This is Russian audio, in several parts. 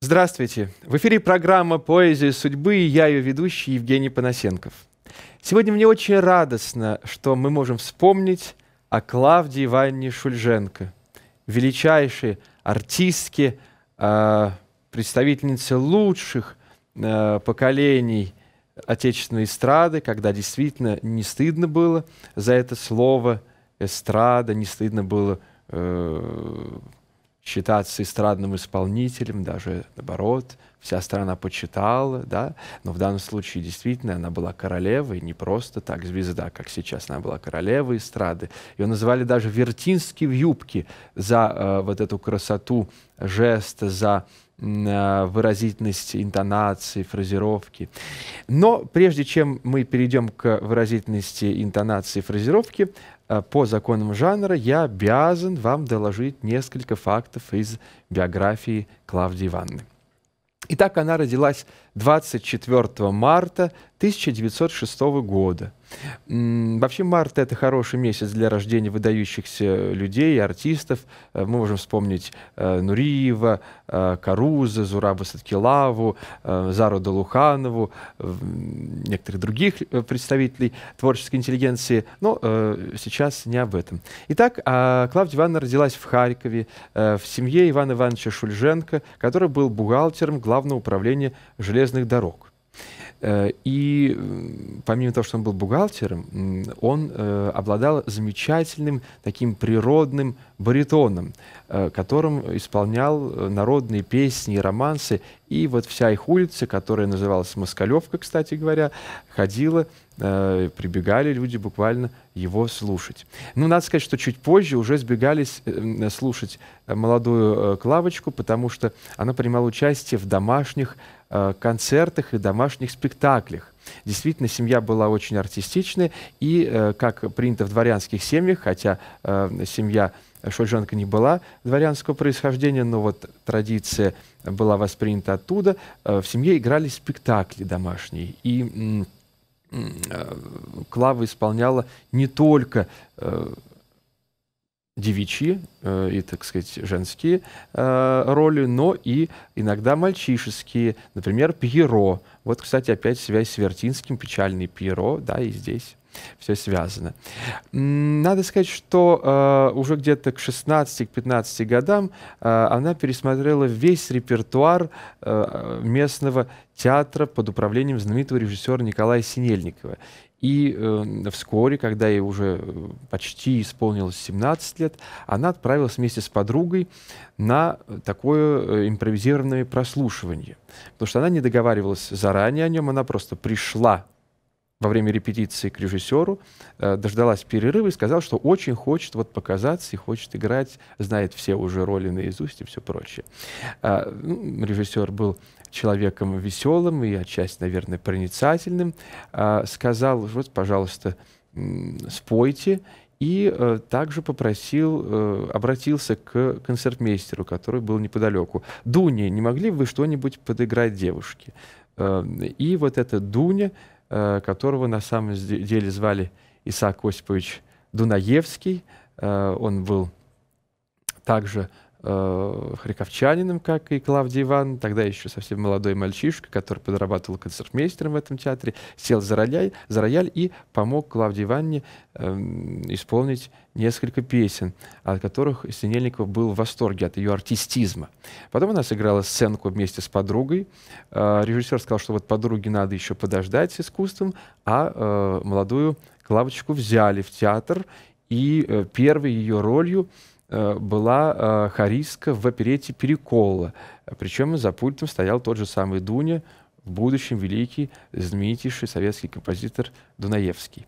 Здравствуйте! В эфире программа «Поэзия судьбы» и я, ее ведущий Евгений Панасенков. Сегодня мне очень радостно, что мы можем вспомнить о Клавдии Ивановне Шульженко, величайшей артистке, представительнице лучших поколений отечественной эстрады, когда действительно не стыдно было за это слово «эстрада», не стыдно было считаться эстрадным исполнителем, даже наоборот, вся страна почитала, да, но в данном случае действительно она была королевой, не просто так звезда, как сейчас, она была королевой эстрады. Ее называли даже Вертинский в юбке за вот эту красоту жеста, за выразительность интонации, фразировки. Но прежде чем мы перейдем к выразительности интонации и фразировки, по законам жанра я обязан вам доложить несколько фактов из биографии Клавдии Ивановны. Итак, она родилась 24 марта 1906 года. Вообще март — это хороший месяц для рождения выдающихся людей, артистов. Мы можем вспомнить Нуриева, Каруза, Зураба Саткилаву, Зару Долуханову, некоторых других представителей творческой интеллигенции, но сейчас не об этом. Итак, Клавдия Ивановна родилась в Харькове в семье Ивана Ивановича Шульженко, который был бухгалтером Главного управления железных дорог. И помимо того, что он был бухгалтером, он обладал замечательным таким природным баритоном, которым исполнял народные песни и романсы. И вот вся их улица, которая называлась Москалевка, кстати говоря, ходила, прибегали люди буквально его слушать. Ну, надо сказать, что чуть позже уже сбегались слушать молодую Клавочку, потому что она принимала участие в домашних концертах и домашних спектаклях. Действительно, семья была очень артистичная, и, как принято в дворянских семьях, хотя семья Шульженко не была дворянского происхождения, но вот традиция была воспринята оттуда, в семье играли спектакли домашние, и Клава исполняла не только девичьи и, так сказать, женские роли, но и иногда мальчишеские, например, Пьеро. Вот, кстати, опять связь с Вертинским, печальный Пьеро, да, и здесь все связано. Надо сказать, что уже где-то к 16-15 годам она пересмотрела весь репертуар местного театра под управлением знаменитого режиссера Николая Синельникова. И вскоре, когда ей уже почти исполнилось 17 лет, она отправилась вместе с подругой на такое импровизированное прослушивание. Потому что она не договаривалась заранее о нем, она просто пришла во время репетиции к режиссеру, дождалась перерыва и сказала, что очень хочет вот показаться и хочет играть, знает все уже роли наизусть и все прочее. Режиссер был человеком веселым и отчасти, наверное, проницательным, сказал: вот, пожалуйста, спойте, и также попросил, обратился к концертмейстеру, который был неподалеку: «Дуня, не могли бы вы что-нибудь подыграть девушке?» И вот эта Дуня, которого на самом деле звали Исаак Осипович Дунаевский, он был также харьковчанином, как и Клавдия Ивановна, тогда еще совсем молодой мальчишка, который подрабатывал концертмейстером в этом театре, сел за рояль и помог Клавдии Ивановне исполнить несколько песен, от которых Синельников был в восторге от ее артистизма. Потом она сыграла сценку вместе с подругой. Режиссер сказал, что вот подруге надо еще подождать с искусством, а молодую Клавочку взяли в театр, и первой ее ролью была хористка в оперете «Переколла». Причем за пультом стоял тот же самый Дуня, в будущем великий, знаменитейший советский композитор Дунаевский.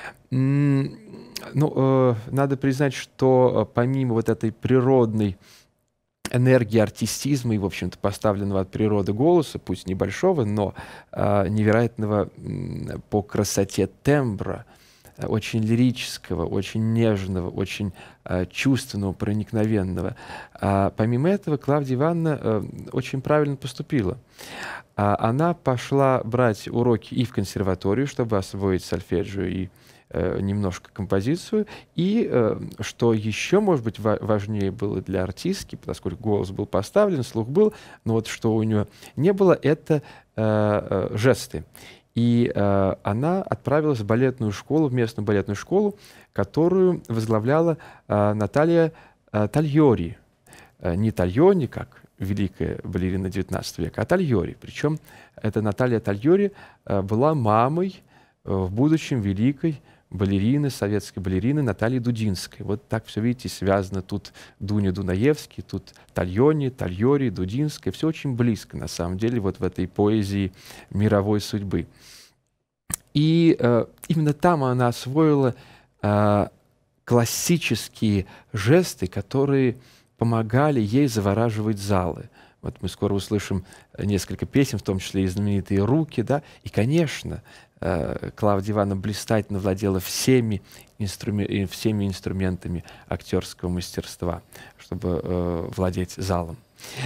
Надо признать, что помимо вот этой природной энергии артистизма и, в общем-то, поставленного от природы голоса, пусть небольшого, но невероятного по красоте тембра, очень лирического, очень нежного, очень чувственного, проникновенного. Помимо этого, Клавдия Ивановна очень правильно поступила. Она пошла брать уроки и в консерваторию, чтобы освоить сольфеджио и немножко композицию. И что еще, может быть, важнее было для артистки, поскольку голос был поставлен, слух был, но вот что у нее не было, это жесты. И она отправилась в балетную школу, в местную балетную школу, которую возглавляла Наталья Тальори. Не Тальони, как великая балерина XIX века, а Тальори. Причем эта Наталья Тальори была мамой в будущем великой балерины, советской балерины Натальи Дудинской. Вот так все, видите, связано. Тут Дуня Дунаевский, тут Тальони, Тальори, Дудинская. Все очень близко, на самом деле, вот в этой поэзии мировой судьбы. И именно там она освоила классические жесты, которые помогали ей завораживать залы. Вот мы скоро услышим несколько песен, в том числе и знаменитые «Руки», да, и, конечно, Клавдия Ивановна блистательно владела всеми инструментами актерского мастерства, чтобы владеть залом.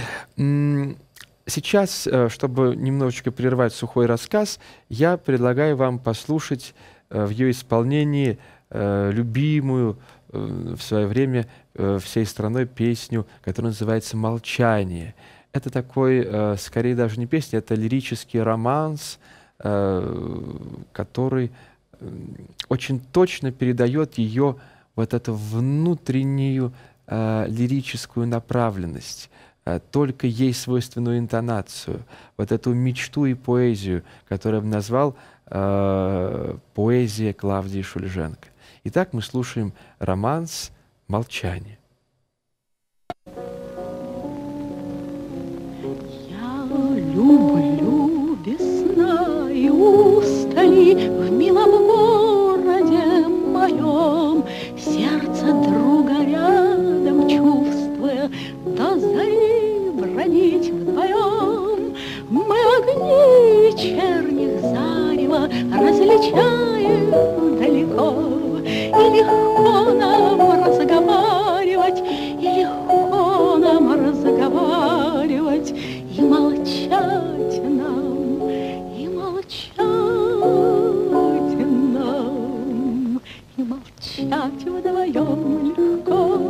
Сейчас, чтобы немножечко прервать сухой рассказ, я предлагаю вам послушать в ее исполнении любимую в свое время всей страной песню, которая называется «Молчание». Это такой, скорее даже не песня, это лирический романс, который очень точно передает ее вот эту внутреннюю лирическую направленность, только ей свойственную интонацию, вот эту мечту и поэзию, которую я бы назвал поэзия Клавдии Шульженко. Итак, мы слушаем романс «Молчание». Я люблю весна и устали в милом городе моем, сердце друга рядом чувствуя, до зари бродить вдвоем. Мы огни вечерних зарева различаем далеко, и легко нам разговаривать, и легко нам разговаривать, и молчать нам, и молчать нам, и молчать вдвоем легко.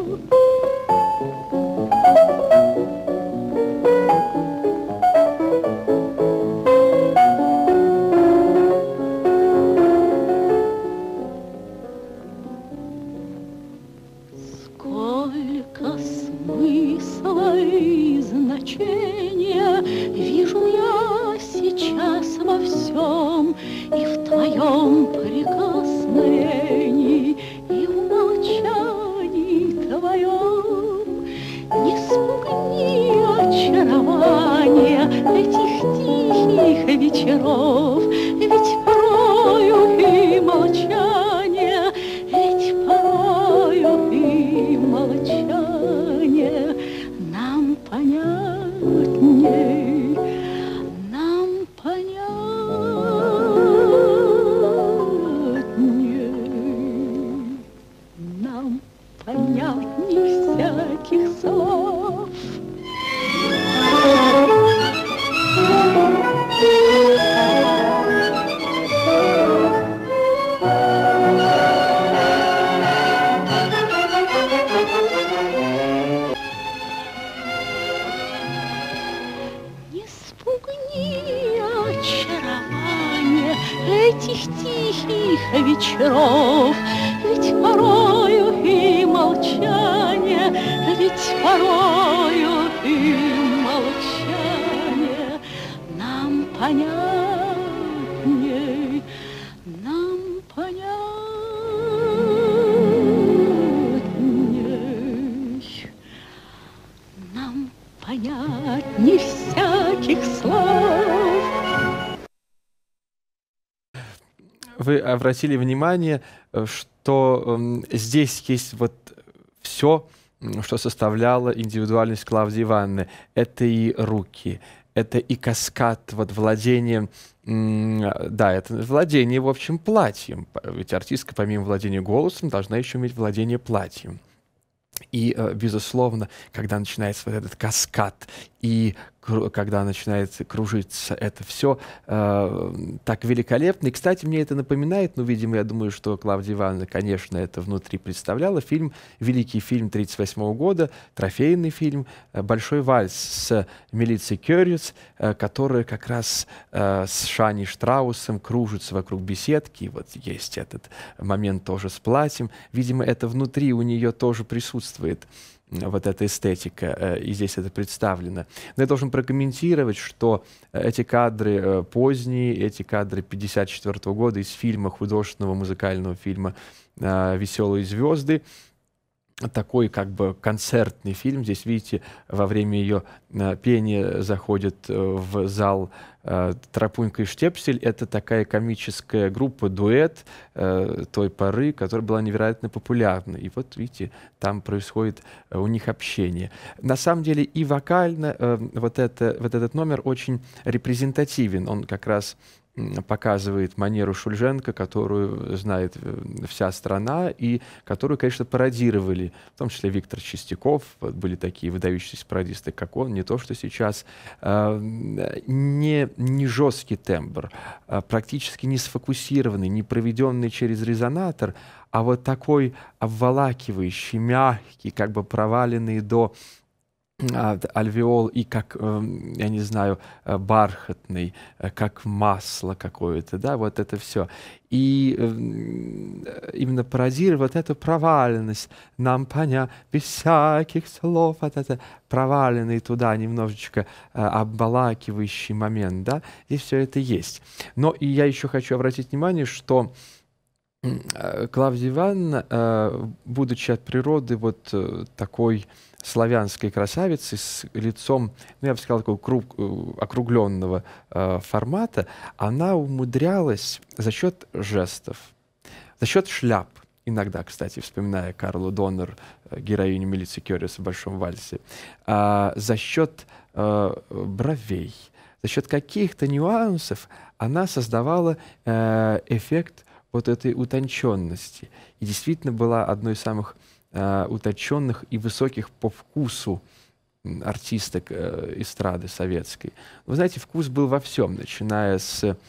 Сколько смысла и значения вижу я сейчас во всем, и в твоем прикосновении, и в молчании твоем. Не спугни очарования этих тихих вечеров, ведь порою и молчание, ведь порою и молчание нам понятней, нам понятней, нам понятней всяких слов. Не спугни очарование этих тихих вечеров, ведь порою и молчание, ведь порою и молчание нам понятней, нам понятней, нам понятней всяких слов. Вы обратили внимание, что здесь есть вот все, что составляло индивидуальность Клавдии Ивановны. Это и руки, это и каскад вот владения, да, это владение, в общем, платьем. Ведь артистка, помимо владения голосом, должна еще иметь владение платьем. И, безусловно, когда начинается вот этот каскад и когда начинает кружиться это все так великолепно. И, кстати, мне это напоминает, ну, видимо, я думаю, что Клавдия Ивановна, конечно, это внутри представляла, великий фильм 1938 года, трофейный фильм «Большой вальс» с Милицией Кёрюц, которая как раз с Шаней Штраусом кружится вокруг беседки. И вот есть этот момент тоже с платьем. Видимо, это внутри у нее тоже присутствует, вот эта эстетика, и здесь это представлено. Но я должен прокомментировать, что эти кадры поздние, эти кадры 1954 года из фильма, художественного музыкального фильма «Веселые звезды», такой как бы концертный фильм. Здесь, видите, во время ее пения заходит в зал Тропунька и Штепсель. Это такая комическая группа, дуэт той поры, которая была невероятно популярна. И вот, видите, там происходит у них общение. На самом деле и вокально вот этот номер очень репрезентативен. Он как раз показывает манеру Шульженко, которую знает вся страна и которую, конечно, пародировали, в том числе Виктор Чистяков. Вот были такие выдающиеся пародисты, как он, не то, что сейчас. Не жесткий тембр, практически не сфокусированный, не проведенный через резонатор, а вот такой обволакивающий, мягкий, как бы проваленный до альвеол и как, я не знаю, бархатный, как масло какое-то, да, вот это все. И именно пародируя вот эту проваленность, нам понять, без всяких слов, вот это проваленный туда немножечко обволакивающий момент, да, и все это есть. Но и я еще хочу обратить внимание, что Клавдия Ивановна, будучи от природы вот такой славянской красавицы с лицом, ну, я бы сказал, такого округленного формата, она умудрялась за счет жестов, за счет шляп, иногда, кстати, вспоминая Карлу Доннер, героиню Милиции Кёрюц в «Большом вальсе», за счет бровей, за счет каких-то нюансов она создавала эффект вот этой утонченности. И действительно была одной из самых утонченных и высоких по вкусу артисток эстрады советской. Вы знаете, вкус был во всем, начиная с,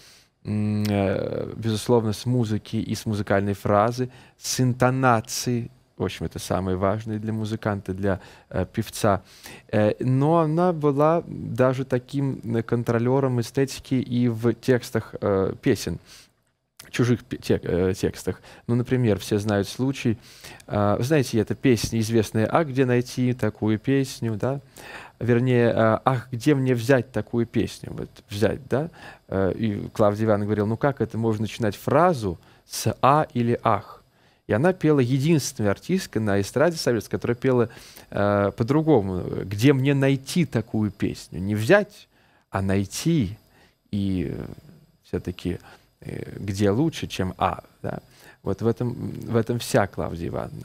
безусловно, с музыки и с музыкальной фразы, с интонацией. В общем, это самое важное для музыканта, для певца. Но она была даже таким контролером эстетики и в текстах песен, чужих текстах. Ну, например, все знают случай, знаете, это песня известная «А где найти такую песню?», да? Вернее, «Ах, где мне взять такую песню?», вот взять, да? И Клавдия Ивановна говорила, ну как это можно начинать фразу с «а» или «ах»? И она пела, единственная артистка на эстраде советской, которая пела по-другому. «Где мне найти такую песню?» Не взять, а найти. И все-таки где лучше, чем «а». Да? Вот в этом вся Клавдия Ивановна.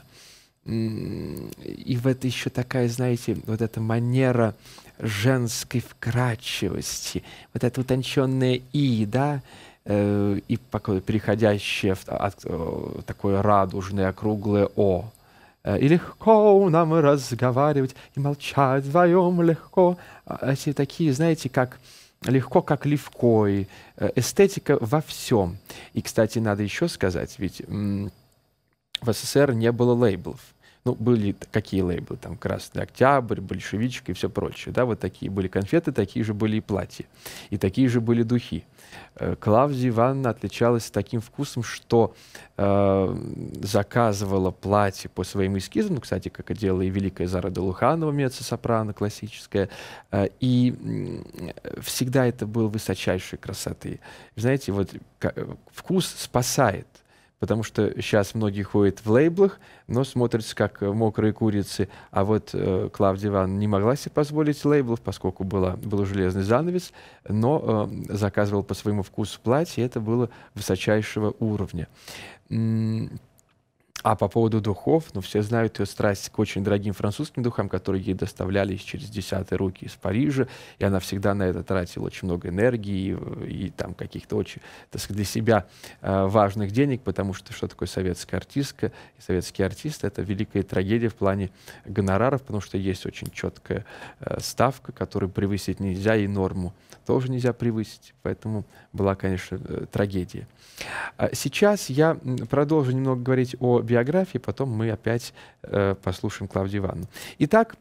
И в это еще такая, знаете, вот эта манера женской вкрадчивости, вот это утонченное «и», да, и переходящее в такое радужное, округлое «о». И легко нам разговаривать, и молчать вдвоем легко. Эти такие, знаете, как легко, как легкой. Эстетика во всем. И, кстати, надо еще сказать, ведь в СССР не было лейблов. Ну, были какие лейблы? Там «Красный Октябрь», «Большевичка» и все прочее. Да, вот такие были конфеты, такие же были и платья. И такие же были духи. Клавдия Ивановна отличалась таким вкусом, что заказывала платье по своим эскизам, кстати, как и делала и великая Зара Долуханова, меццо-сопрано классическая, и всегда это было высочайшей красоты. Знаете, вот вкус спасает, потому что сейчас многие ходят в лейблах, но смотрятся как мокрые курицы, а вот Клавдия Ивановна не могла себе позволить лейблов, поскольку был железный занавес, но заказывала по своему вкусу платье, и это было высочайшего уровня. А по поводу духов, ну, все знают ее страсть к очень дорогим французским духам, которые ей доставлялись через десятые руки из Парижа, и она всегда на это тратила очень много энергии и там каких-то очень, так сказать, для себя важных денег, потому что такое советская артистка и советский артист — это великая трагедия в плане гонораров, потому что есть очень четкая ставка, которую превысить нельзя, и норму тоже нельзя превысить, поэтому была, конечно, трагедия. Сейчас я продолжу немного говорить о биографии, потом мы опять послушаем Клавдию Ивановну. Итак,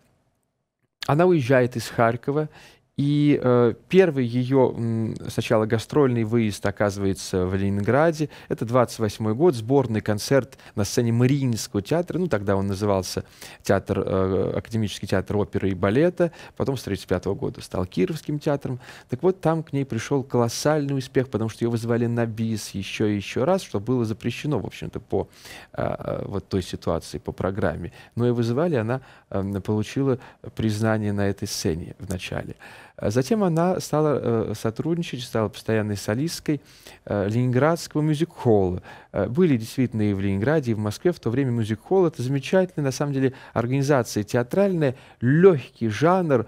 она уезжает из Харькова, и первый ее сначала гастрольный выезд оказывается в Ленинграде. Это 28-й год, сборный концерт на сцене Мариинского театра. Ну, тогда он назывался Академический театр оперы и балета. Потом с 1935 года стал Кировским театром. Так вот, там к ней пришел колоссальный успех, потому что ее вызвали на бис еще и еще раз, что было запрещено, в общем-то, по вот той ситуации, по программе. Но и вызывали, она получила признание на этой сцене в начале. Затем она стала сотрудничать, стала постоянной солисткой Ленинградского мюзик-холла. Были действительно и в Ленинграде, и в Москве в то время мюзик-холл. Это замечательная, на самом деле, организация театральная, легкий жанр,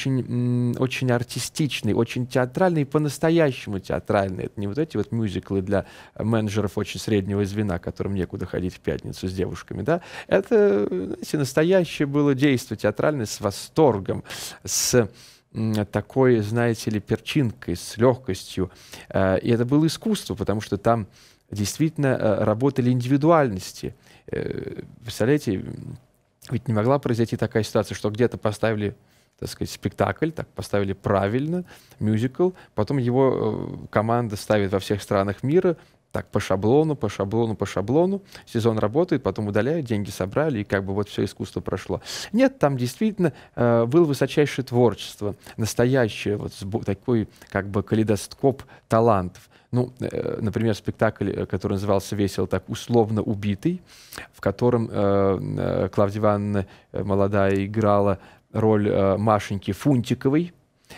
очень артистичный, очень театральный и по-настоящему театральный. Это не вот эти вот мюзиклы для менеджеров очень среднего звена, которым некуда ходить в пятницу с девушками. Да? Это, знаете, настоящее было действие театральное с восторгом, с такой, знаете ли, перчинкой, с легкостью. И это было искусство, потому что там действительно работали индивидуальности. Представляете, ведь не могла произойти такая ситуация, что где-то поставили, так сказать, спектакль, так поставили правильно, мюзикл, потом его команда ставит во всех странах мира, так, по шаблону, по шаблону, по шаблону. Сезон работает, потом удаляют, деньги собрали, и как бы вот все искусство прошло. Нет, там действительно было высочайшее творчество, настоящее, вот такой как бы калейдоскоп талантов. Ну, например, спектакль, который назывался весело так «Условно убитый», в котором Клавдия Ивановна молодая играла роль Машеньки Фунтиковой,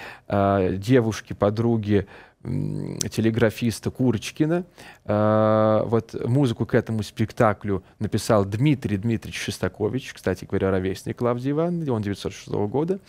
девушки, подруги телеграфиста Курочкина. Вот музыку к этому спектаклю написал Дмитрий Дмитриевич Шостакович, кстати говоря, ровесник Клавдии Ивановны, он 1906 года.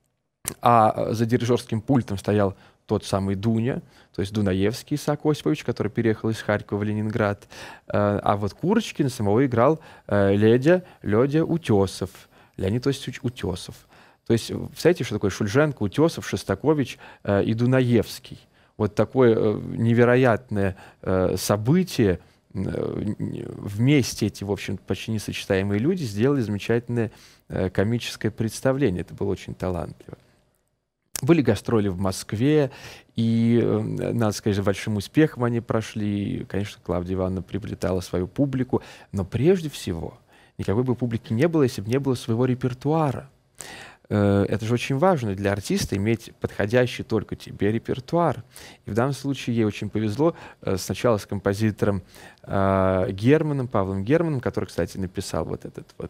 А за дирижерским пультом стоял тот самый Дуня, то есть Дунаевский Исаак Осипович, который переехал из Харькова в Ленинград. А вот Курочкина самого играл Ледя Утесов, Леонид Осипович Утесов. То есть, представляете, что такое Шульженко, Утесов, Шостакович и Дунаевский. Вот такое невероятное событие, вместе эти, в общем, почти несочетаемые люди сделали замечательное комическое представление. Это было очень талантливо. Были гастроли в Москве, и, надо сказать, с большим успехом они прошли. И, конечно, Клавдия Ивановна приобретала свою публику, но прежде всего никакой бы публики не было, если бы не было своего репертуара. Это же очень важно для артиста иметь подходящий только тебе репертуар. И в данном случае ей очень повезло сначала с композитором Германом, Павлом Германом, который, кстати, написал вот этот вот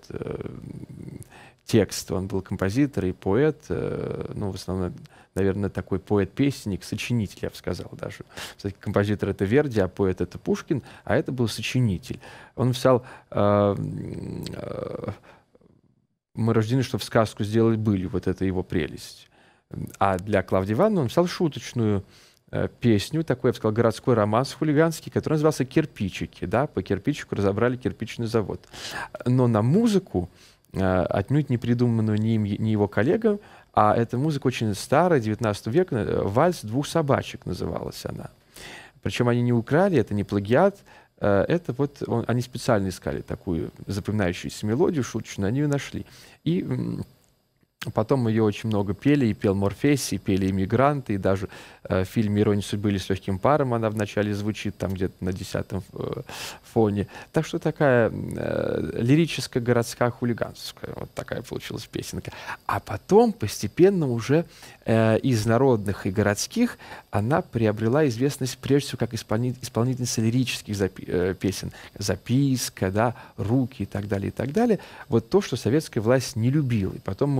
текст. Он был композитор и поэт, ну, в основном, наверное, такой поэт-песенник, сочинитель, я бы сказал даже. Кстати, композитор — это Верди, а поэт — это Пушкин, а это был сочинитель. Он писал «Мы рождены, чтобы сказку сделать былью», вот это его прелесть. А для Клавдии Ивановны он писал шуточную песню, такой, я бы сказал, городской романс хулиганский, который назывался «Кирпичики». Да? По кирпичику разобрали кирпичный завод. Но на музыку, отнюдь не придуманную ни его коллегам, а эта музыка очень старая, 19 века, «Вальс двух собачек» называлась она. Причем они не украли, это не плагиат, это вот они специально искали такую запоминающуюся мелодию шуточную, они ее нашли. И потом ее очень много пели, и пел Морфесси, и пели «Иммигранты», и даже в фильме «Ирония судьбы» или «С легким паром» она вначале звучит там где-то на 10-м фоне. Так что такая лирическая городская хулиганская, вот такая получилась песенка. А потом постепенно уже из народных и городских она приобрела известность прежде всего как исполнительница лирических песен. «Записка», да, «Руки» и так далее, и так далее. Вот то, что советская власть не любила. И потом мы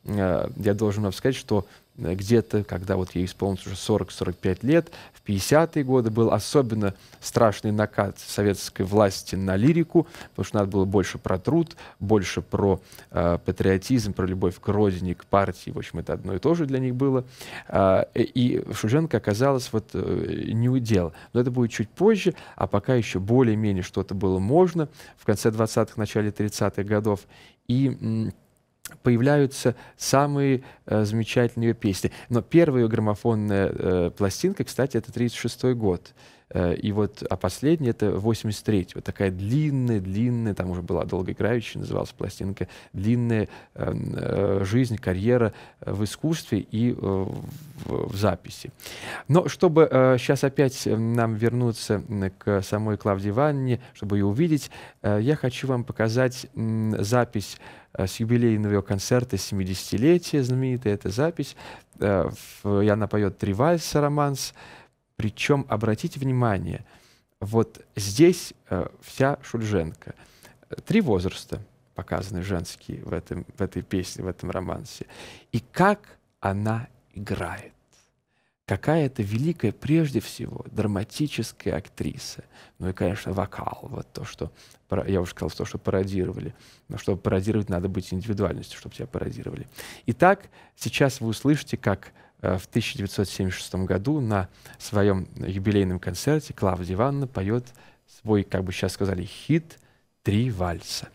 я должен вам сказать, что где-то, когда вот ей исполнилось уже 40-45 лет, в 50-е годы был особенно страшный накат советской власти на лирику, потому что надо было больше про труд, больше про патриотизм, про любовь к родине, к партии. В общем, это одно и то же для них было. И Шульженко оказалось вот не удел. Но это будет чуть позже, а пока еще более-менее что-то было можно в конце 20-х, начале 30-х годов. И появляются самые замечательные песни. Но первая ее граммофонная пластинка, кстати, это 1936 год. И вот, а последняя это 1983. Вот такая длинная, там уже была долгоиграющая, называлась пластинка, длинная жизнь, карьера в искусстве и в записи. Но чтобы сейчас опять нам вернуться к самой Клавдии Ивановне, чтобы ее увидеть, я хочу вам показать запись с юбилейного ее концерта 70-летия, знаменитая эта запись. И она поет 3 вальса, романс. Причем, обратите внимание, вот здесь вся Шульженко. 3 возраста показаны женские в этой песне, в этом романсе. И как она играет. Какая это великая, прежде всего, драматическая актриса. Ну и, конечно, вокал. Вот то, что, я уже сказал, то, что пародировали. Но чтобы пародировать, надо быть индивидуальностью, чтобы тебя пародировали. Итак, сейчас вы услышите, как в 1976 году на своем юбилейном концерте Клавдия Ивановна поет свой, как бы сейчас сказали, хит «3 вальса».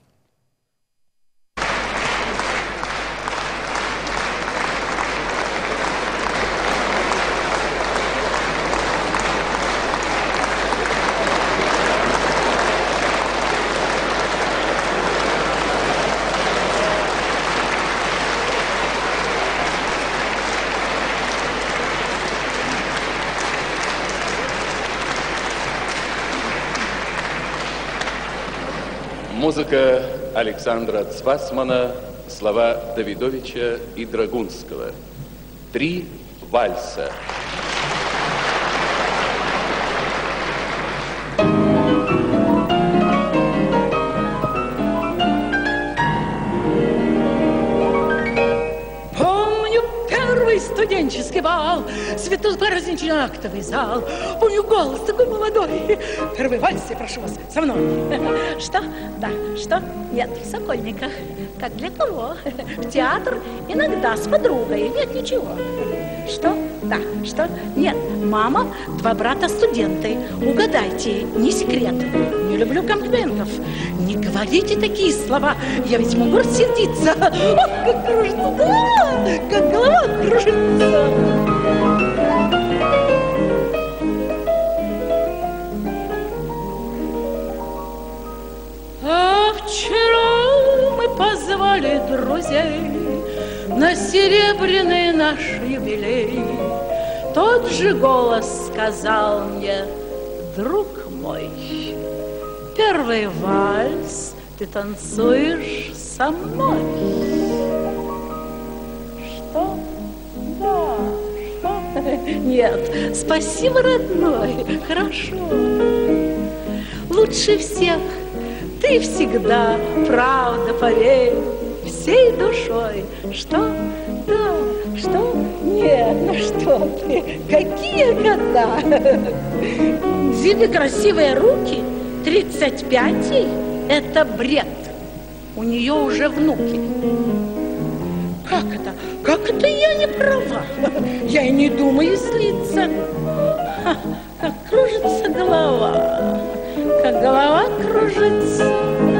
Музыка Александра Цвасмана, слова Давидовича и Драгунского. 3 вальса. Студенческий бал, светло-праздничный актовый зал. Помню голос такой молодой. Первый вальс, я прошу вас, со мной. Что? Да, что? Нет, в Сокольниках. Как для кого? В театр иногда с подругой. Нет, ничего. Что? Да, что? Нет, мама, 2 брата-студенты. Угадайте, не секрет. Не люблю комплиментов. Не говорите такие слова, я ведь могу рассердиться. Ох, как кружится голова, как голова кружится. А вчера мы позвали друзей на серебряный наш юбилей. Тот же голос сказал мне: друг мой, первый вальс ты танцуешь со мной. Что? Да, что? Нет, спасибо, родной, хорошо. Лучше всех ты всегда, правда, поверь, всей душой. Что? Да, что? Нет, ну что ты, какие года? Зимы красивые руки, 35 ей, это бред. У нее уже внуки. Как это? Как это я не права? Я и не думаю слиться. Ха, как кружится голова, как голова кружится.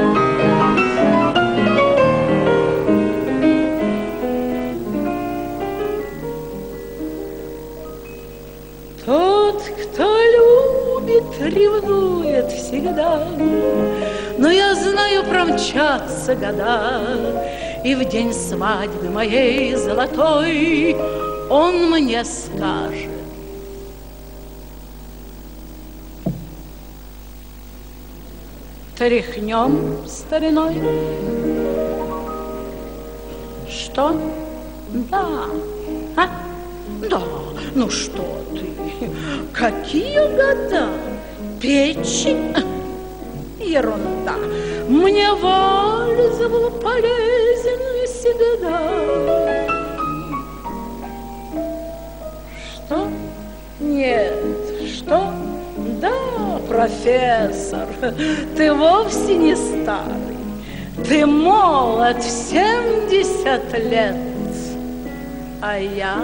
Тот, кто любит, ревнует всегда, но я знаю, промчатся года, и в день свадьбы моей золотой он мне скажет: тряхнем стариной. Что? Да. А? Да. Ну что ты? Какие года? Печи? Ерунда. Мне вальс был полезен всегда. профессор, ты вовсе не старый. Ты молод в 70 лет, а я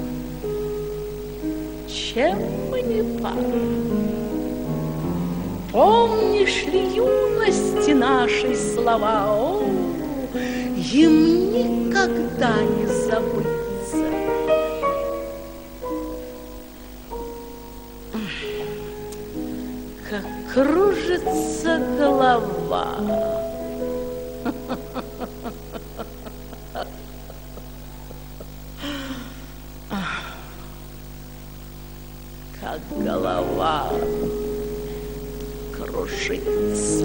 чем мы не пара? Помнишь ли юности нашей слова? О, им никогда не забыться. Как кружится голова. Как голова кружится.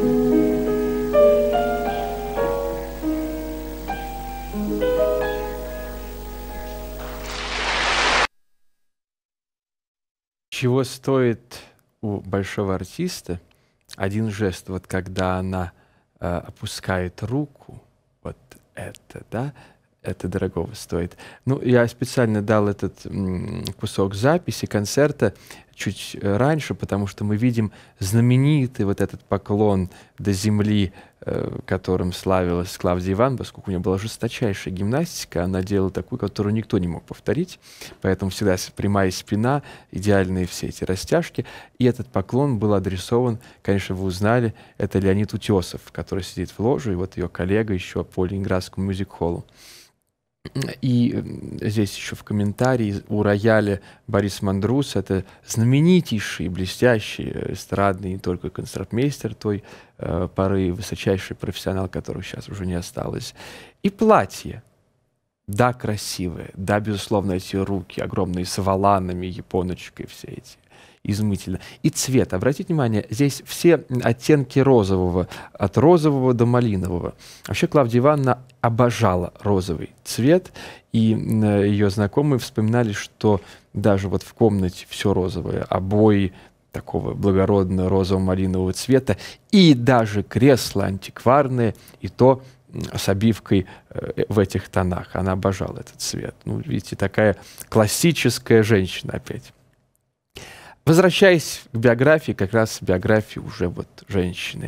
Чего стоит у большого артиста один жест, вот когда она опускает руку, вот это, да, это дорогого стоит. Ну, я специально дал этот кусок записи концерта чуть раньше, потому что мы видим знаменитый вот этот поклон до земли, которым славилась Клавдия Ивановна, поскольку у нее была жесточайшая гимнастика, она делала такую, которую никто не мог повторить, поэтому всегда прямая спина, идеальные все эти растяжки, и этот поклон был адресован, конечно, вы узнали, это Леонид Утесов, который сидит в ложе, и вот ее коллега еще по Ленинградскому мюзик-холлу. И здесь еще в комментарии у рояля Борис Мандрус, это знаменитейший, блестящий эстрадный не только концертмейстер той поры, высочайший профессионал, которого сейчас уже не осталось. И платье. Да, красивое. Да, безусловно, эти руки огромные с воланами, японочкой все эти. Изумительно. И цвет. Обратите внимание, здесь все оттенки розового, от розового до малинового. Вообще Клавдия Ивановна обожала розовый цвет, и ее знакомые вспоминали, что даже вот в комнате все розовое, обои такого благородного розово-малинового цвета, и даже кресла антикварные, и то с обивкой в этих тонах. Она обожала этот цвет. Ну, видите, такая классическая женщина опять. Возвращаясь к биографии, как раз биографии уже вот женщины.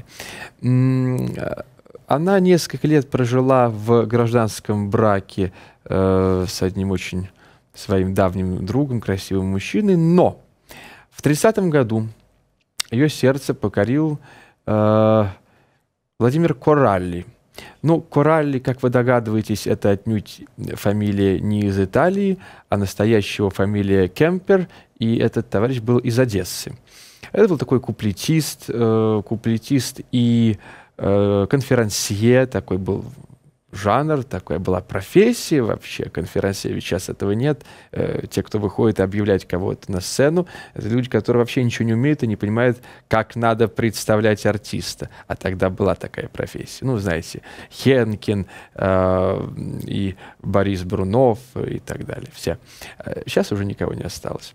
Она несколько лет прожила в гражданском браке с одним очень своим давним другом, красивым мужчиной, но в 30-м году ее сердце покорил Владимир Коралли. Ну, Коралли, как вы догадываетесь, это отнюдь фамилия не из Италии, а настоящая его фамилия Кемпер, и этот товарищ был из Одессы. Это был такой куплетист и конферансье, такой был жанр, такая была профессия вообще, конферансье, ведь сейчас этого нет. Те, кто выходит объявлять кого-то на сцену, это люди, которые вообще ничего не умеют и не понимают, как надо представлять артиста. А тогда была такая профессия. Ну, знаете, Хенкин и Борис Брунов и так далее. Все. Сейчас уже никого не осталось.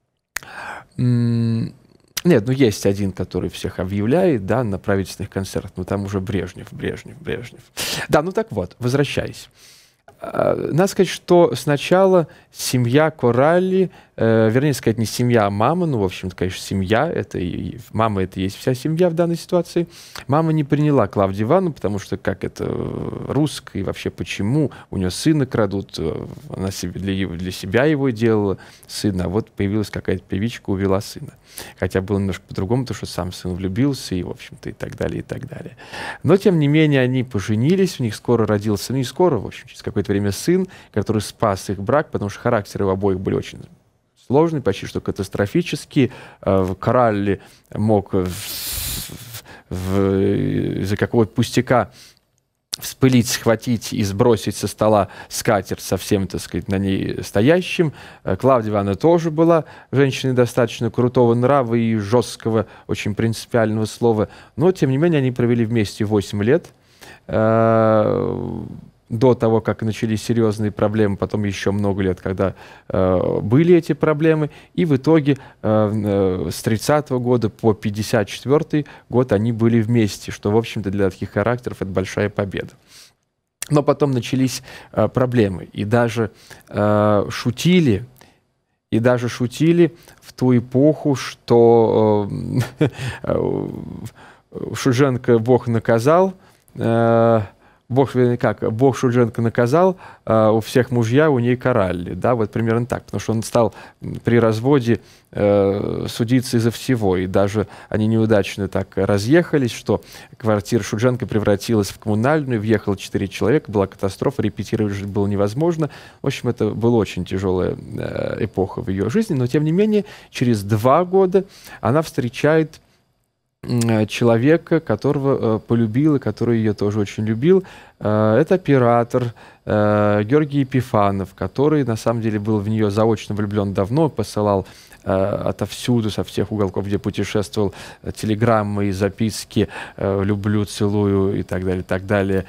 Нет, ну есть один, который всех объявляет, да, на правительственных концертах, но там уже Брежнев. Да, ну так вот, возвращаясь. Надо сказать, что сначала семья Коралли, вернее сказать, не семья, а мама, ну, в общем-то, конечно, семья, мама это и есть вся семья в данной ситуации. Мама не приняла Клавдию Ивановну, потому что, как это русская, и вообще почему, у нее сына крадут, она для себя его делала, сына, а вот появилась какая-то певичка, увела сына. Хотя было немножко по-другому, потому что сам сын влюбился, и, в общем-то, и так далее, и так далее. Но, тем не менее, они поженились, у них скоро родился, ну, не скоро, в общем, через какое-то время сын, который спас их брак, потому что характеры у обоих были очень сложные, почти что катастрофические. Коралли мог из-за какого-то пустяка вспылить, схватить и сбросить со стола скатерть совсем, так сказать, на ней стоящим. Клавдия Ивановна тоже была женщиной достаточно крутого нрава и жесткого, очень принципиального слова. Но, тем не менее, они провели вместе 8 лет. До того, как начались серьезные проблемы, потом еще много лет, когда были эти проблемы. И в итоге с 30-го года по 54-й год они были вместе, что, в общем-то, для таких характеров это большая победа. Но потом начались проблемы. И даже шутили И даже шутили в ту эпоху, что Шульженко Бог наказал, Бог Шульженко наказал, у всех мужья, у ней карали. Да, вот примерно так. Потому что он стал при разводе судиться из-за всего. И даже они неудачно так разъехались, что квартира Шульженко превратилась в коммунальную, въехало 4 человека, была катастрофа, репетировать было невозможно. В общем, это была очень тяжелая эпоха в ее жизни. Но, тем не менее, через 2 года она встречает человека, которого полюбил и который ее тоже очень любил. Это оператор Георгий Епифанов, который на самом деле был в нее заочно влюблен давно, посылал отовсюду, со всех уголков, где путешествовал, телеграммы и записки «люблю, целую» и так далее,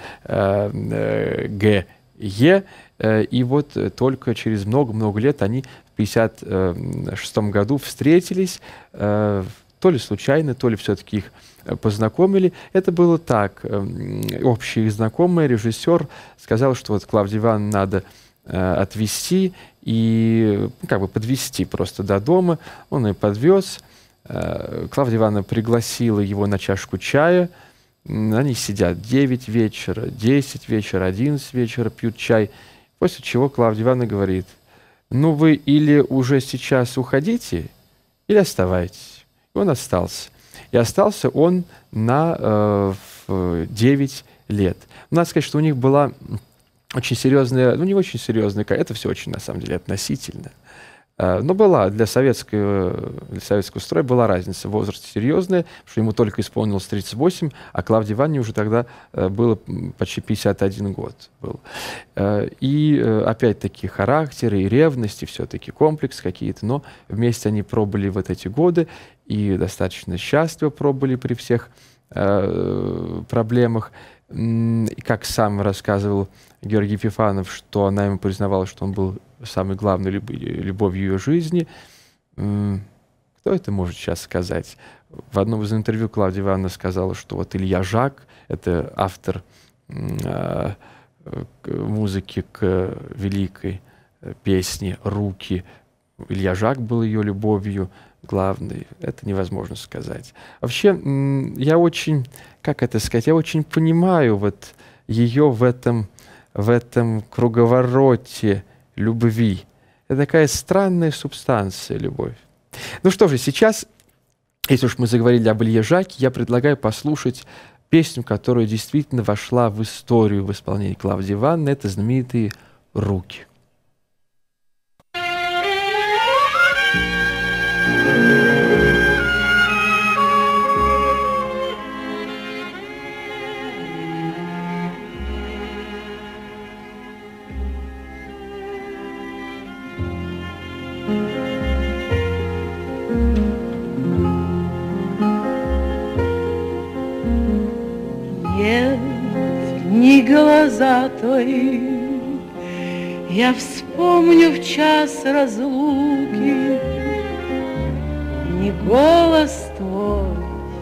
Г.Е. И вот только через много-много лет они в 1956 году встретились, то ли случайно, то ли все-таки их познакомили. Это было так. Общий знакомый режиссер сказал, что вот Клавдию Ивановну надо отвезти и как бы подвезти просто до дома. Он ее подвез. Клавдия Ивановна пригласила его на чашку чая. Они сидят 9 вечера, 10 вечера, 11 вечера, пьют чай. После чего Клавдия Ивановна говорит: ну вы или уже сейчас уходите, или оставайтесь. И он остался. И остался он на 9 лет. Надо сказать, что у них была очень серьезная, ну не очень серьезная, это все очень на самом деле относительно. Но была для советского строя была разница в возрасте серьезная, что ему только исполнилось 38, а Клавдии Ивановне уже тогда было почти 51 год. Был. И опять-таки характеры и ревности, все-таки комплекс какие-то, но вместе они пробыли вот эти годы и достаточно счастливо пробыли при всех проблемах. И как сам рассказывал Георгий Епифанов, что она ему признавала, что он был самой главной любовью ее жизни. Кто это может сейчас сказать? В одном из интервью Клавдия Ивановна сказала, что вот Илья Жак, это автор музыки к великой песне «Руки». Илья Жак был ее любовью главной. Это невозможно сказать. Вообще, я очень, как это сказать, я очень понимаю вот ее в этом круговороте любви. Это такая странная субстанция, любовь. Ну что же, сейчас, если уж мы заговорили об Илье Жаке, я предлагаю послушать песню, которая действительно вошла в историю в исполнении Клавдии Ивановны. Это знаменитые «Руки». Ни глаза твои я вспомню в час разлуки, ни голос твой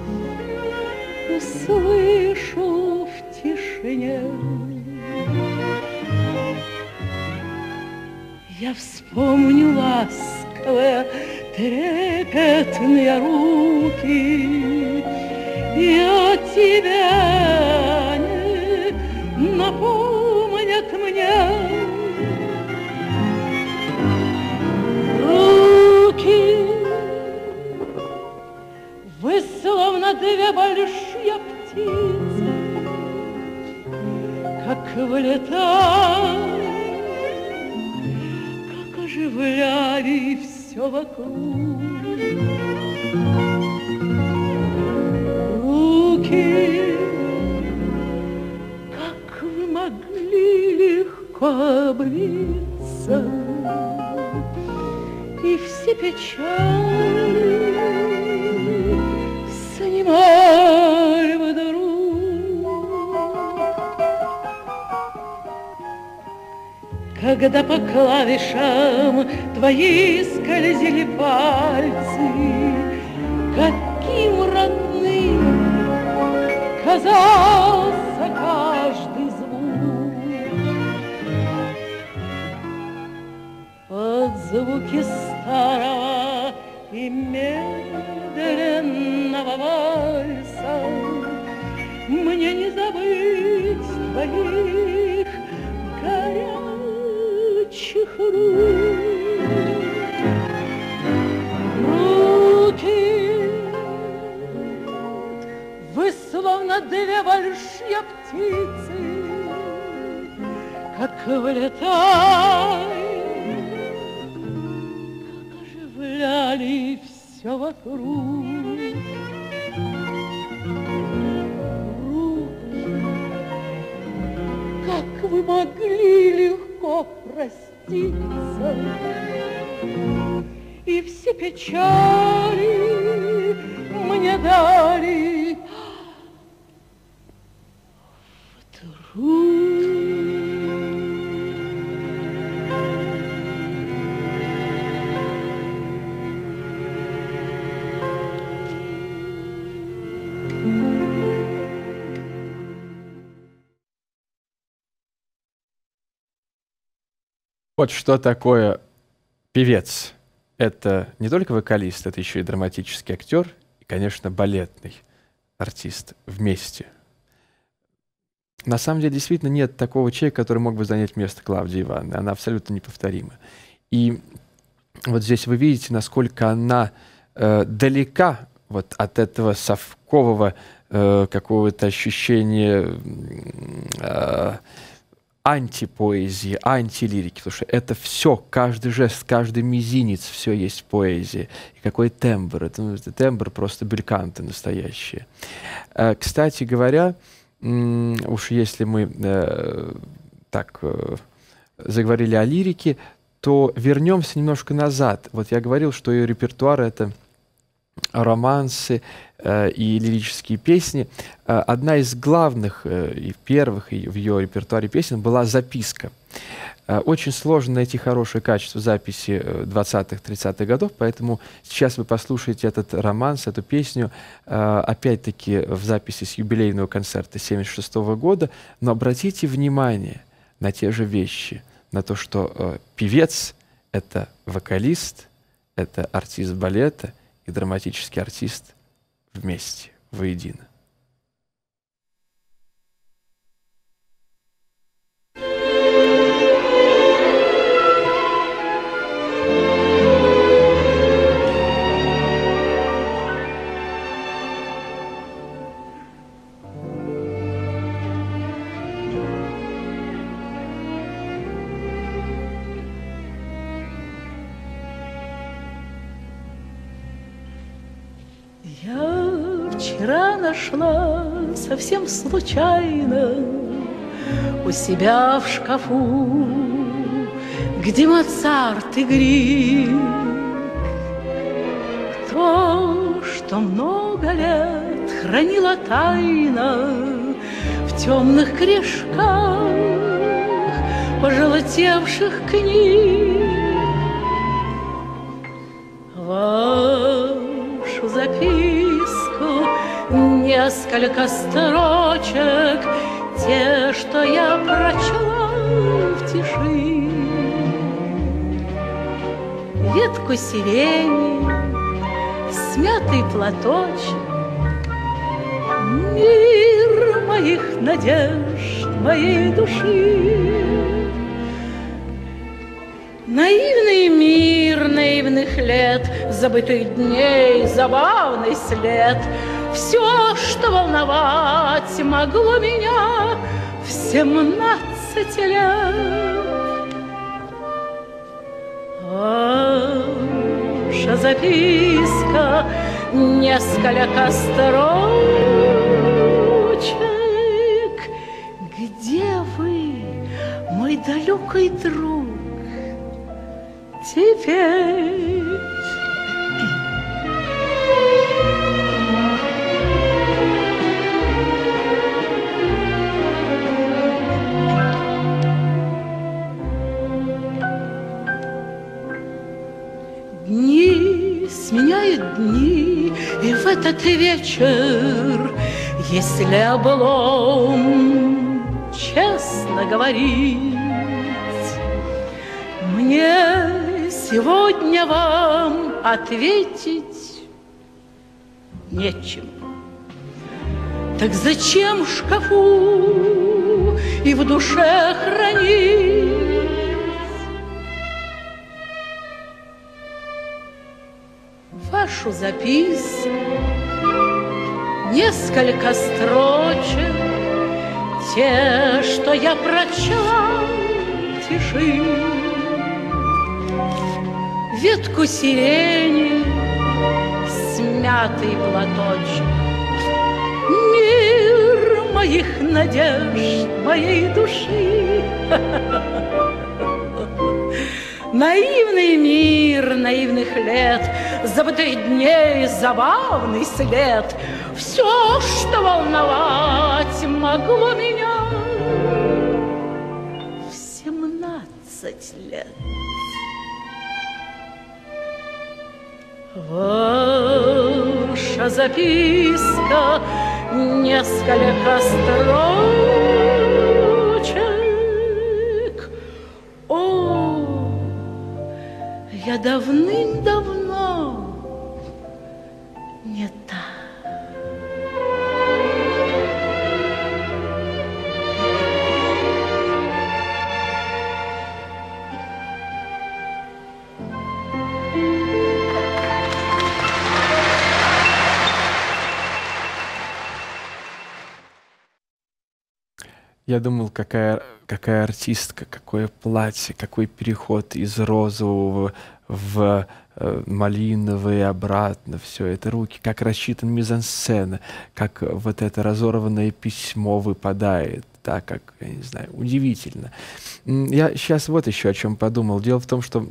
услышу в тишине. Я вспомню ласковые трепетные руки, и от тебя не напомнят мне руки. Вы словно 2 большие птицы, как вылетали, как оживляли все вокруг. Руки, как вы могли легко обвиться, и все печали снимали вдруг. Когда по клавишам твои скользили пальцы, каким родным казался каждый звук. под звуки старого и медленного вальса. Мне не забыть твоих горячих руки. Вы словно две большие птицы, как влетали, как оживляли все вокруг. Руки, как вы могли легко проститься, и все печали мне дали вдруг. Вот что такое певец. Это не только вокалист, это еще и драматический актер и, конечно, балетный артист вместе. На самом деле, действительно, нет такого человека, который мог бы занять место Клавдии Ивановны. Она абсолютно неповторима. И вот здесь вы видите, насколько она далека вот от этого совкового какого-то ощущения антипоэзии, антилирики, потому что это все, каждый жест, каждый мизинец, все есть поэзия. И какой тембр, это тембр просто бельканты настоящие. Кстати говоря, уж если мы заговорили о лирике, то вернемся немножко назад. Вот я говорил, что ее репертуар — это романсы и лирические песни. Одна из главных и первых в ее репертуаре песен была «Записка». Очень сложно найти хорошее качество записи 20-30-х годов, поэтому сейчас вы послушаете этот романс, эту песню, опять-таки в записи с юбилейного концерта 1976 года, но обратите внимание на те же вещи, на то, что певец — это вокалист, это артист балета и драматический артист вместе, воедино. Вчера нашла совсем случайно у себя в шкафу, где Моцарт и Грик. То, что много лет хранила тайна в темных корешках пожелтевших книг. Вашу записку, несколько строчек, те, что я прочла в тиши. Ветку сирени, смятый платочек, мир моих надежд, моей души. Наивный мир наивных лет, забытых дней, забавный след. Все, что волновать могло меня в 17 лет. Ваша записка, несколько строчек. Где вы, мой далекий друг, теперь? Дни сменяют дни, и в этот вечер, если облом честно говорить, мне сегодня вам ответить нечем. Так зачем в шкафу и в душе хранить вашу записку, несколько строчек, те, что я прочла в тиши, ветку сирени, смятый платочек, мир моих надежд, моей души. Наивный мир наивных лет, забытых дней, забавный след. Все, что волновать могло меня в 17 лет. Ваша записка, несколько строчек. О, я давным-давно не та. Я думал, какая артистка, какое платье, какой переход из розового в малиновый и обратно. Все это руки, как рассчитан мизансцена, как вот это разорванное письмо выпадает. Да, как, я не знаю, удивительно. Я сейчас вот еще о чем подумал. Дело в том, что,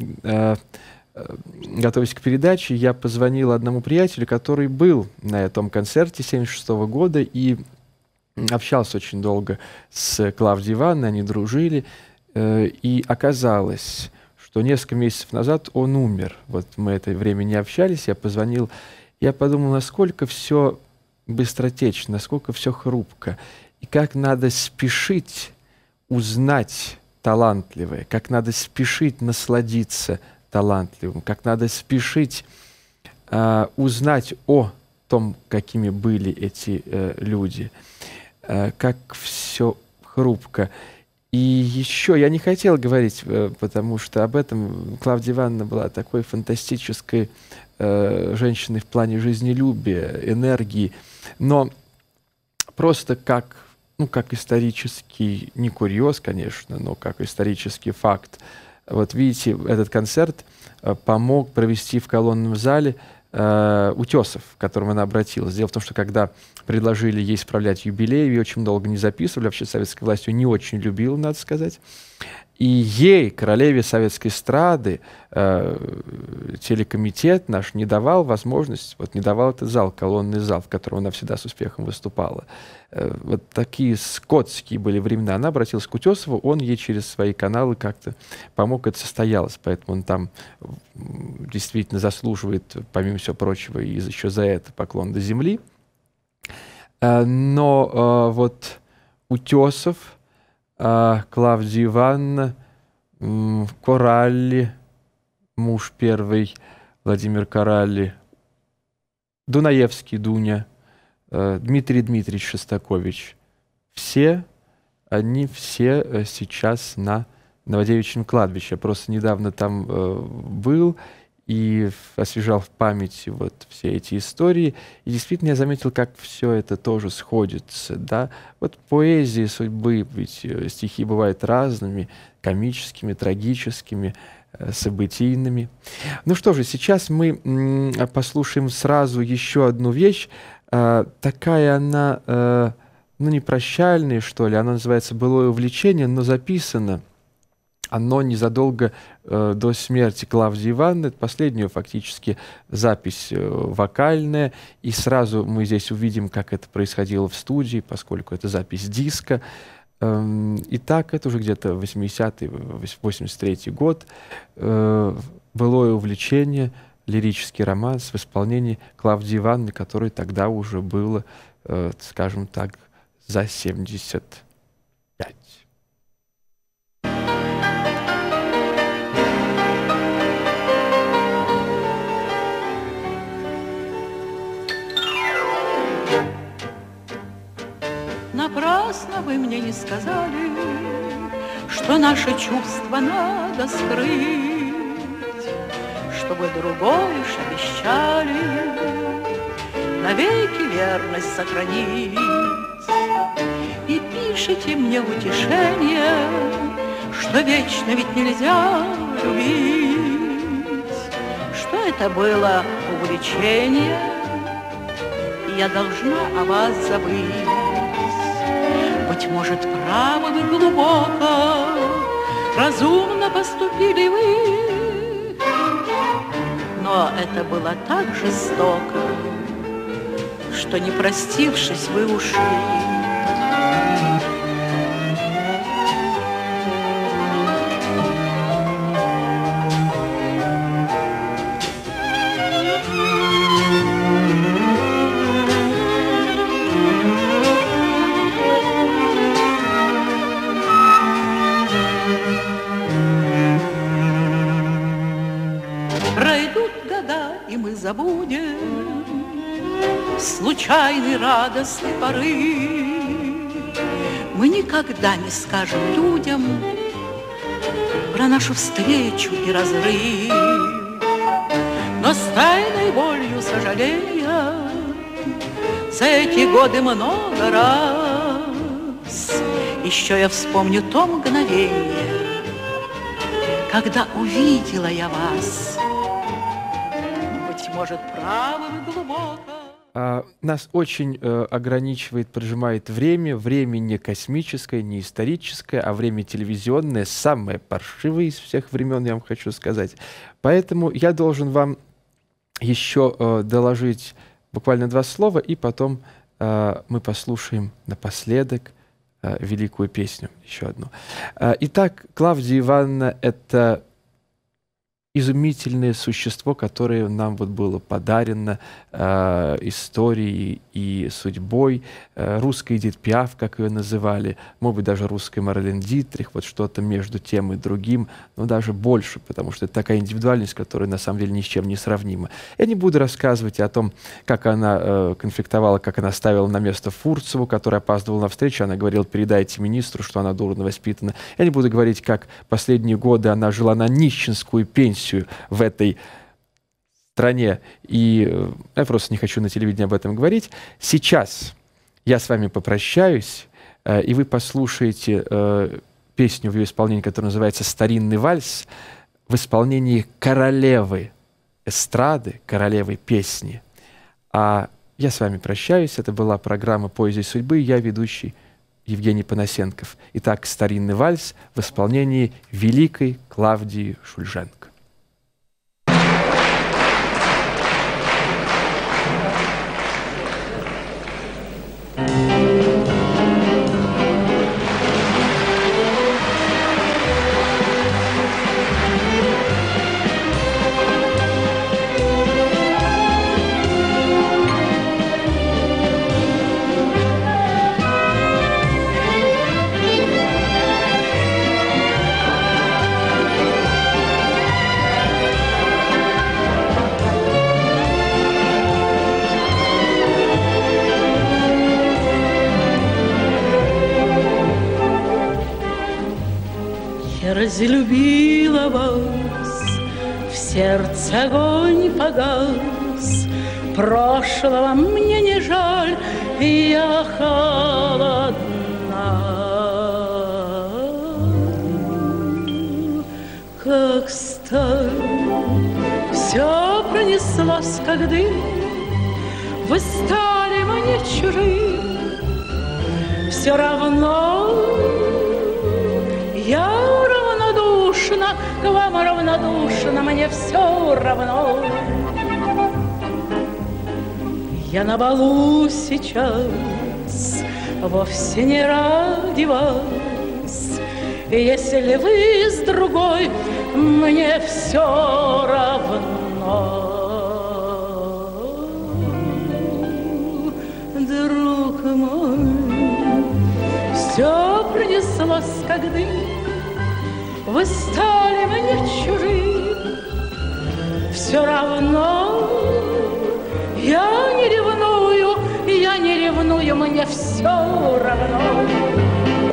готовясь к передаче, я позвонил одному приятелю, который был на этом концерте 1976 года и общался очень долго с Клавдией Ивановной, они дружили, и оказалось, что несколько месяцев назад он умер. Вот мы это время не общались, я позвонил, я подумал, насколько все быстротечно, насколько все хрупко, и как надо спешить узнать талантливое, как надо спешить насладиться талантливым, как надо спешить узнать о том, какими были эти люди. Как все хрупко. И еще я не хотел говорить, потому что об этом Клавдия Ивановна была такой фантастической женщиной в плане жизнелюбия, энергии, но просто как исторический, не курьез, конечно, но как исторический факт. Вот видите, этот концерт помог провести в колонном зале Утесов, к которому она обратилась. Дело в том, что когда предложили ей справлять юбилей, ее очень долго не записывали, вообще советская власть ее не очень любила, надо сказать. И ей, королеве советской эстрады, телекомитет наш не давал возможность, вот не давал этот зал, колонный зал, в котором она всегда с успехом выступала. Вот такие скотские были времена. Она обратилась к Утесову, он ей через свои каналы как-то помог, это состоялось. Поэтому он там действительно заслуживает, помимо всего прочего, и еще за это поклон до земли. Но вот Утесов, Клавдия Ивановна, Коралли, муж первый, Владимир Коралли, Дунаевский, Дуня, Дмитрий Дмитриевич Шостакович. Они все сейчас на Новодевичьем кладбище. Я просто недавно там был и освежал в памяти вот все эти истории. И действительно я заметил, как все это тоже сходится. Да? Вот поэзия судьбы, ведь стихи бывают разными, комическими, трагическими, событийными. Ну что же, сейчас мы послушаем сразу еще одну вещь. Такая она, не прощальная, что ли, она называется «Былое увлечение», но записано оно незадолго до смерти Клавдии Ивановны. Это последняя фактически запись вокальная. И сразу мы здесь увидим, как это происходило в студии, поскольку это запись диска. Итак, это уже где-то 80-й, 83-й год. «Былое увлечение», лирический романс в исполнении Клавдии Ивановны, которой тогда уже было, скажем так, за 75. мне не сказали, что наши чувства надо скрыть, чтобы другой уж обещали навеки верность сохранить. И пишите мне в утешение, что вечно ведь нельзя любить, что это было увлечение, и я должна о вас забыть. Быть может, правы вы глубоко, разумно поступили вы, но это было так жестоко, что, не простившись, вы ушли. Пройдут года, и мы забудем случайный радостный порыв. Мы никогда не скажем людям про нашу встречу и разрыв, но с тайной болью сожаления за эти годы много раз еще я вспомню то мгновение, когда увидела я вас. Быть может, правы вы глубоко. Нас очень ограничивает, прижимает время. Время не космическое, не историческое, а время телевизионное, самое паршивое из всех времен, я вам хочу сказать. Поэтому я должен вам еще доложить буквально 2 слова, и потом мы послушаем напоследок великую песню, еще одну. Итак, Клавдия Ивановна — это изумительное существо, которое нам вот было подарено историей и судьбой. Русская Эдит Пиаф, как ее называли, может быть, даже русская Марлен Дитрих, вот что-то между тем и другим, но даже больше, потому что это такая индивидуальность, которая на самом деле ни с чем не сравнима. Я не буду рассказывать о том, как она конфликтовала, как она ставила на место Фурцеву, которая опаздывала на встречу, она говорила: передайте министру, что она дурно воспитана. Я не буду говорить, как последние годы она жила на нищенскую пенсию в этой стране, и я просто не хочу на телевидении об этом говорить. Сейчас я с вами попрощаюсь, и вы послушаете песню в ее исполнении, которая называется «Старинный вальс», в исполнении королевы эстрады, королевы песни. А я с вами прощаюсь. Это была программа «Поэзия судьбы». Я ведущий Евгений Панасенков. Итак, «Старинный вальс» в исполнении великой Клавдии Шульженко. Разлюбила вас, в сердце огонь погас, прошлого мне не жаль, я холодна. Как сталь, все пронеслось, как дым, вы стали мне чужим, все равно я равнодушна, к вам равнодушна, мне все равно. Я на балу сейчас вовсе не ради вас, и если вы с другой, мне все равно. Друг мой, все пронеслось, как дым, вы стали мне чужим, все равно я не ревную, мне все равно.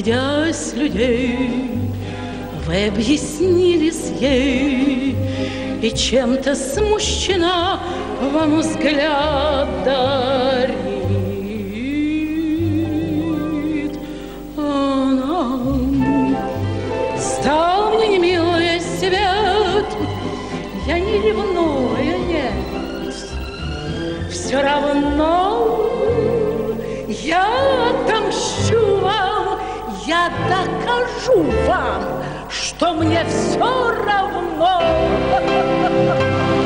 стыдясь людей, вы объяснились ей, и чем-то смущена вам взгляд дарит. Она стал мне немилый свет, я не ревную, нет, все равно я отомщу вам, я докажу вам, что мне все равно.